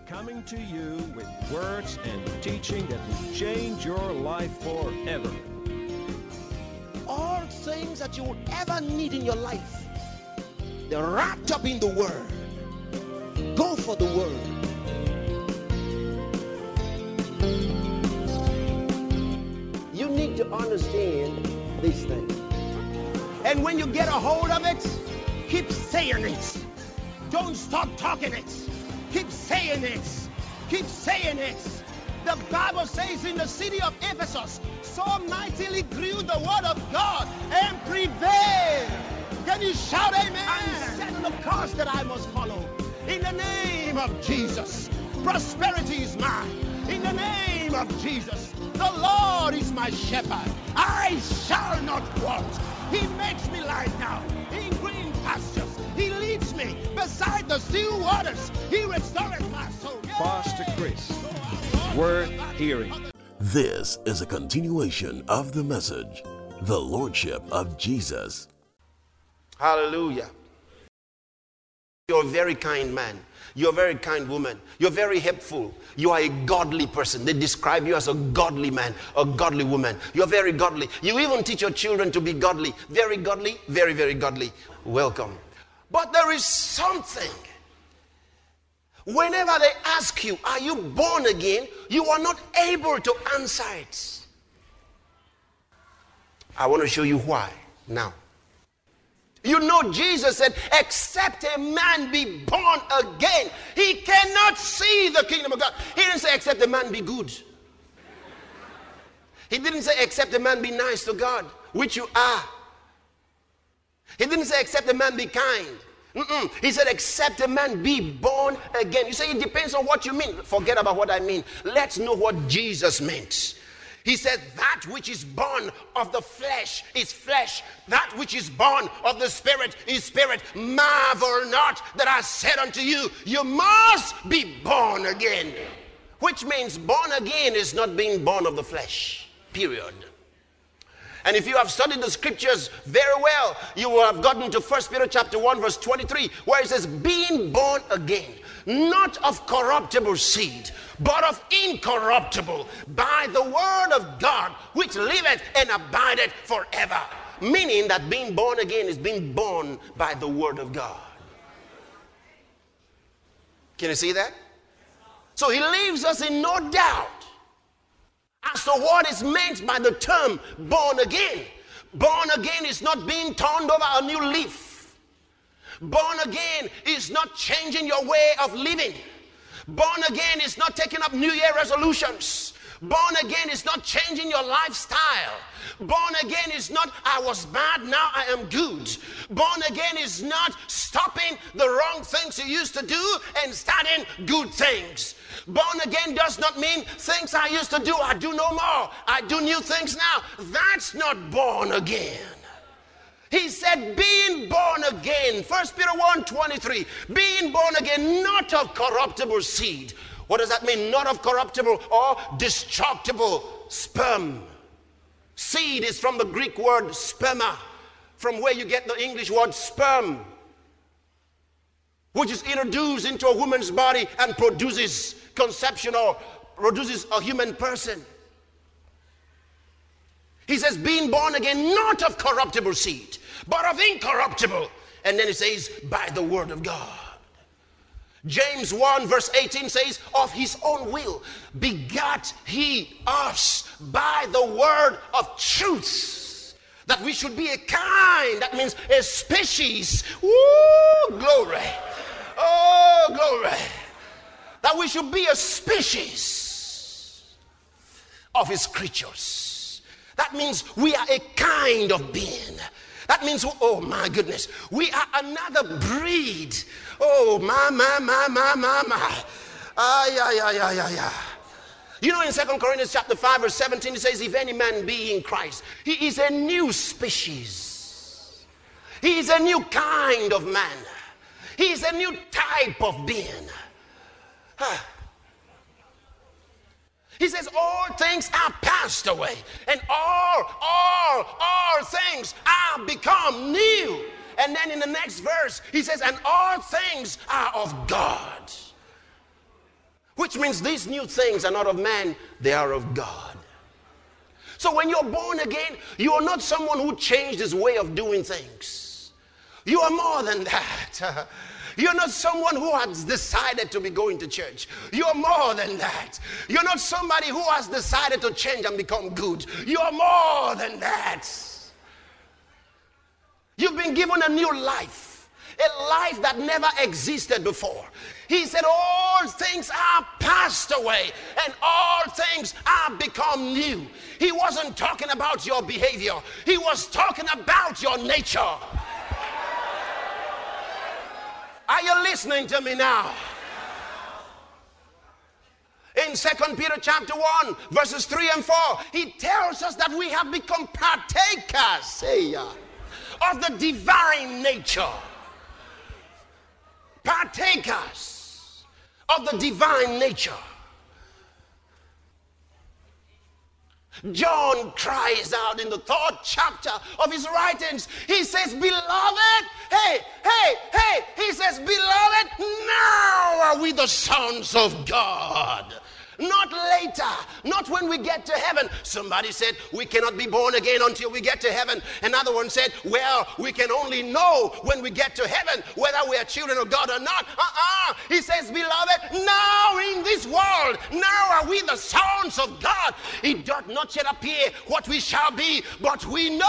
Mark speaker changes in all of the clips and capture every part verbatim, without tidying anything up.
Speaker 1: coming to you with words and teaching that will change your life forever.
Speaker 2: All things that you will ever need in your life, they're wrapped up in the Word. Go for the Word. You need to understand these things. And when you get a hold of it, keep saying it. Don't stop talking it. Keep saying it. Keep saying it. The Bible says in the city of Ephesus, so mightily grew the word of God and prevailed. Can you shout amen? And set the course that I must follow. In the name of Jesus, prosperity is mine. In the name of Jesus, the Lord is my shepherd. I shall not want. He makes me lie down in green pastures. He leads me beside the still waters. He restores my soul. Yay!
Speaker 1: Pastor Chris, worth hearing.
Speaker 3: This is a continuation of the message, the Lordship of Jesus.
Speaker 2: Hallelujah. You're a very kind man. You're a very kind woman. You're very helpful. You are a godly person. They describe you as a godly man, a godly woman. You're very godly. You even teach your children to be godly. Very godly, very, very godly. Welcome. But there is something. Whenever they ask you, are you born again? You are not able to answer it. I want to show you why now. You know, Jesus said, except a man be born again, he cannot see the kingdom of God. He didn't say, except a man be good. He didn't say, except a man be nice to God, which you are. He didn't say, except a man be kind. Mm-mm. He said, except a man be born again. You say, it depends on what you mean. Forget about what I mean. Let's know what Jesus meant. He said, that which is born of the flesh is flesh. That which is born of the Spirit is spirit. Marvel not that I said unto you, you must be born again. Which means born again is not being born of the flesh. Period. And if you have studied the scriptures very well, you will have gotten to First Peter chapter one verse twenty-three, where it says, being born again, not of corruptible seed, but of incorruptible, by the word of God, which liveth and abideth forever. Meaning that being born again is being born by the word of God. Can you see that? So he leaves us in no doubt as to what is meant by the term born again. Born again is not being turned over a new leaf. Born again is not changing your way of living. Born again is not taking up New Year resolutions. Born again is not changing your lifestyle. Born again is not, I was bad, now I am good. Born again is not stopping the wrong things you used to do and starting good things. Born again does not mean things I used to do, I do no more. I do new things now. That's not born again. He said, being born again, First Peter one twenty-three, being born again, not of corruptible seed. What does that mean? Not of corruptible or destructible sperm. Seed is from the Greek word sperma, from where you get the English word sperm, which is introduced into a woman's body and produces conception or produces a human person. He says, being born again, not of corruptible seed, but of incorruptible. And then it says, by the word of God. James one verse eighteen says, of his own will begat he us by the word of truth, that we should be a kind, that means a species. Woo, glory. Oh, glory. That we should be a species of his creatures. That means we are a kind of being. That means, oh my goodness, we are another breed. Oh, my, my, my, my, my, my. Ah, yeah, yeah, yeah, yeah, yeah. You know, in Second Corinthians chapter five, verse seventeen, it says, if any man be in Christ, he is a new species. He is a new kind of man. He is a new type of being. Huh. He says, all things are passed away, and all, all, all things are become new. And then in the next verse, he says, and all things are of God. Which means these new things are not of man, they are of God. So when you're born again, you are not someone who changed his way of doing things. You are more than that. You're not someone who has decided to be going to church. You're more than that. You're not somebody who has decided to change and become good. You're more than that. You've been given a new life, a life that never existed before. He said all things are passed away and all things are become new. He wasn't talking about your behavior. He was talking about your nature. Are you listening to me now? In Second Peter chapter one, verses three and four, he tells us that we have become partakers, say, uh, of the divine nature. Partakers of the divine nature. John cries out in the third chapter of his writings. He says, beloved, hey, hey, hey, he says, beloved, now are we the sons of God. Not later, not when we get to heaven. Somebody said, we cannot be born again until we get to heaven. Another one said, well, we can only know when we get to heaven whether we are children of God or not. Uh-uh. He says, beloved, now in this world, now are we the sons of God. It doth not yet appear what we shall be, but we know.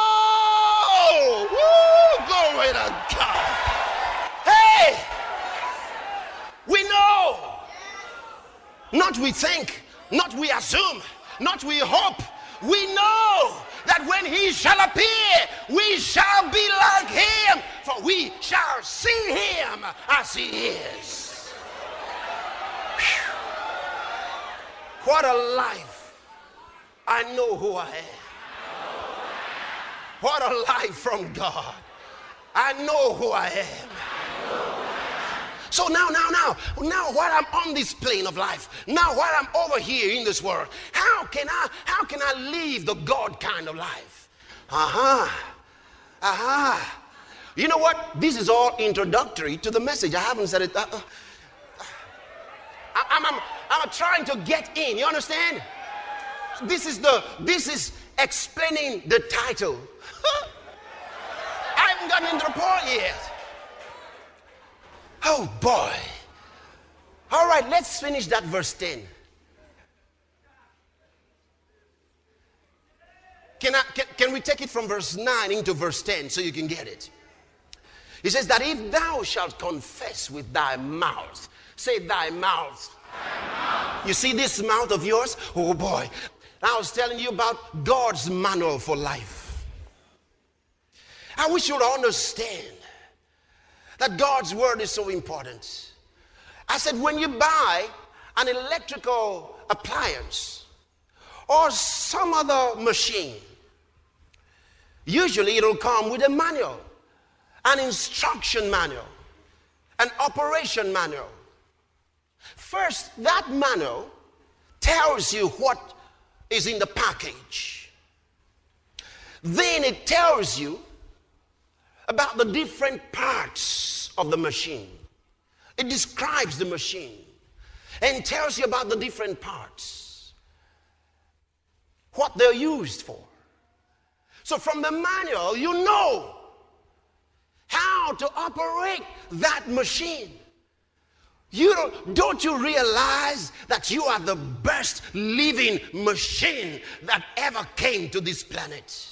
Speaker 2: Woo, glory to God. Hey, we know. Not we think, not we assume, not we hope. We know that when he shall appear, we shall be like him, for we shall see him as he is. Whew. What a life. I know who I am. What a life from God. I know who I am. So now, now, now, now while I'm on this plane of life, now while I'm over here in this world, how can I, how can I live the God kind of life? Uh-huh, uh-huh. You know what? This is all introductory to the message. I haven't said it. Uh, uh, I, I'm, I'm, I'm trying to get in, you understand? This is the, this is explaining the title. I haven't gotten into the point yet. Oh boy. All right, let's finish that verse ten. Can, I, can, can we take it from verse nine into verse ten so you can get it? He says that if thou shalt confess with thy mouth, say thy mouth. Thy mouth. You see this mouth of yours? Oh boy. I was telling you about God's manual for life. I wish you would understand that God's word is so important. I said, when you buy an electrical appliance or some other machine, usually it'll come with a manual, an instruction manual, an operation manual. First, that manual tells you what is in the package. Then it tells you about the different parts of the machine. It describes the machine and tells you about the different parts, what they're used for. So from the manual, you know how to operate that machine. You don't, don't you realize that you are the best living machine that ever came to this planet?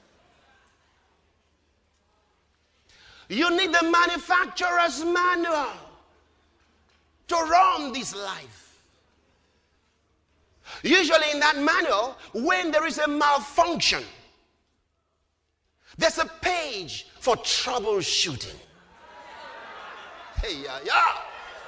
Speaker 2: You need the manufacturer's manual to run this life. Usually in that manual, when there is a malfunction, there's a page for troubleshooting. Hey, yeah, yeah.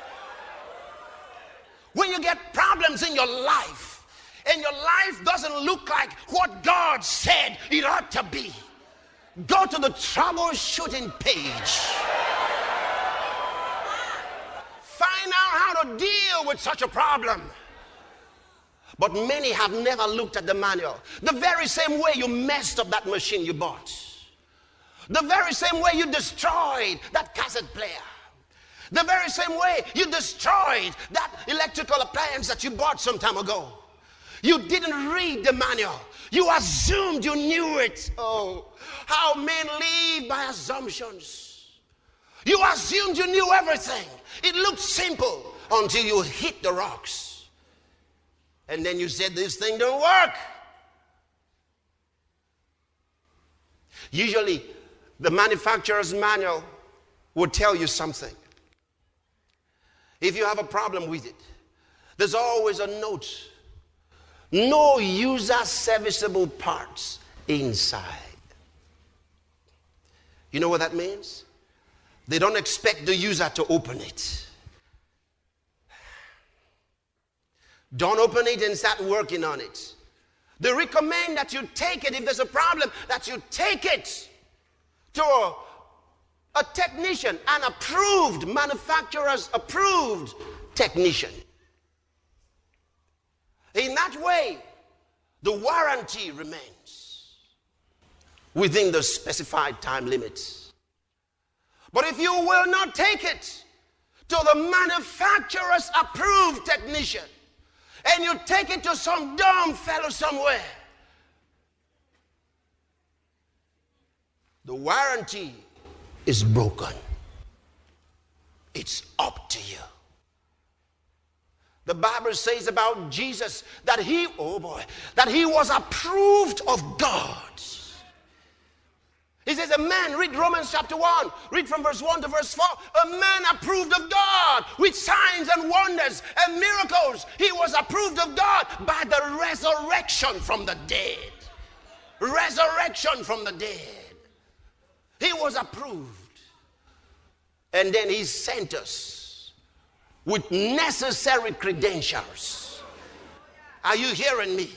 Speaker 2: When you get problems in your life and your life doesn't look like what God said it ought to be, go to the troubleshooting page. Find out how to deal with such a problem. But many have never looked at the manual. The very same way you messed up that machine you bought. The very same way you destroyed that cassette player. The very same way you destroyed that electrical appliance that you bought some time ago. You didn't read the manual. You assumed you knew it. Oh, how men live by assumptions. You assumed you knew everything. It looked simple until you hit the rocks. And then you said, this thing don't work. Usually, the manufacturer's manual will tell you something. If you have a problem with it, there's always a note. No user serviceable parts inside. You know what that means? They don't expect the user to open it. Don't open it and start working on it. They recommend that you take it, if there's a problem, that you take it to a, a technician, an approved, manufacturer's approved technician. In that way, the warranty remains within the specified time limits. But if you will not take it to the manufacturer's approved technician, and you take it to some dumb fellow somewhere, the warranty is broken. It's up to you. The Bible says about Jesus that he, oh boy, that he was approved of God. He says a man, read Romans chapter one, read from verse one to verse four, a man approved of God with signs and wonders and miracles. He was approved of God by the resurrection from the dead. Resurrection from the dead. He was approved. And then he sent us with necessary credentials. Are you hearing me?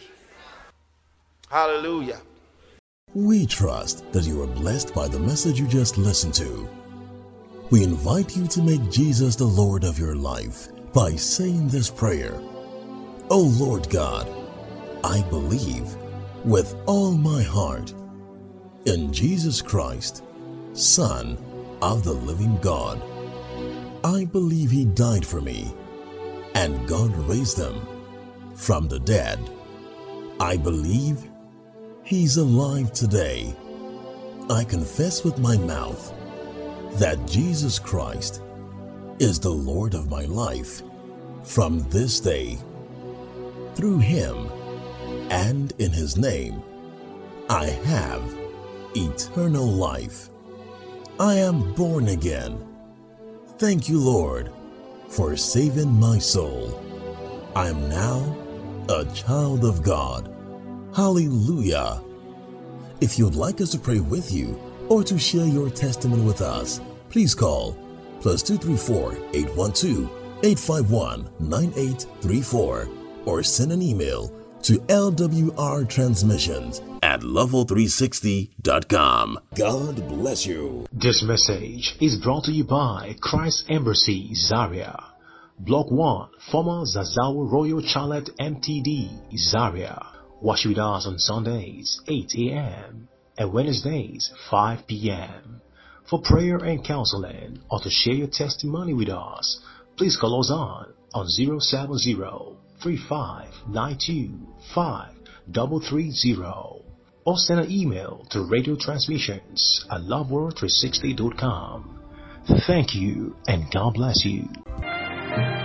Speaker 2: Hallelujah.
Speaker 3: We trust that you are blessed by the message you just listened to. We invite you to make Jesus the Lord of your life by saying this prayer. Oh Lord God, I believe with all my heart in Jesus Christ, Son of the living God. I believe he died for me and God raised him from the dead. I believe he's alive today. I confess with my mouth that Jesus Christ is the Lord of my life from this day. Through him and in his name, I have eternal life. I am born again. Thank you, Lord, for saving my soul. I am now a child of God. Hallelujah. If you'd like us to pray with you or to share your testimony with us, please call plus two three four, eight one two, eight five one, nine eight three four or send an email to L W R transmissions at level three sixty dot com. God bless you.
Speaker 4: This message is brought to you by Christ Embassy, Zaria. Block one, former Zazawa Royal Charlotte M T D, Zaria. Worship with us on Sundays, eight a.m. and Wednesdays, five p.m. For prayer and counseling or to share your testimony with us, please call us on on zero seven zero, three five nine two, five three three zero or send an email to radio transmissions at love world three sixty dot com. Thank you and God bless you.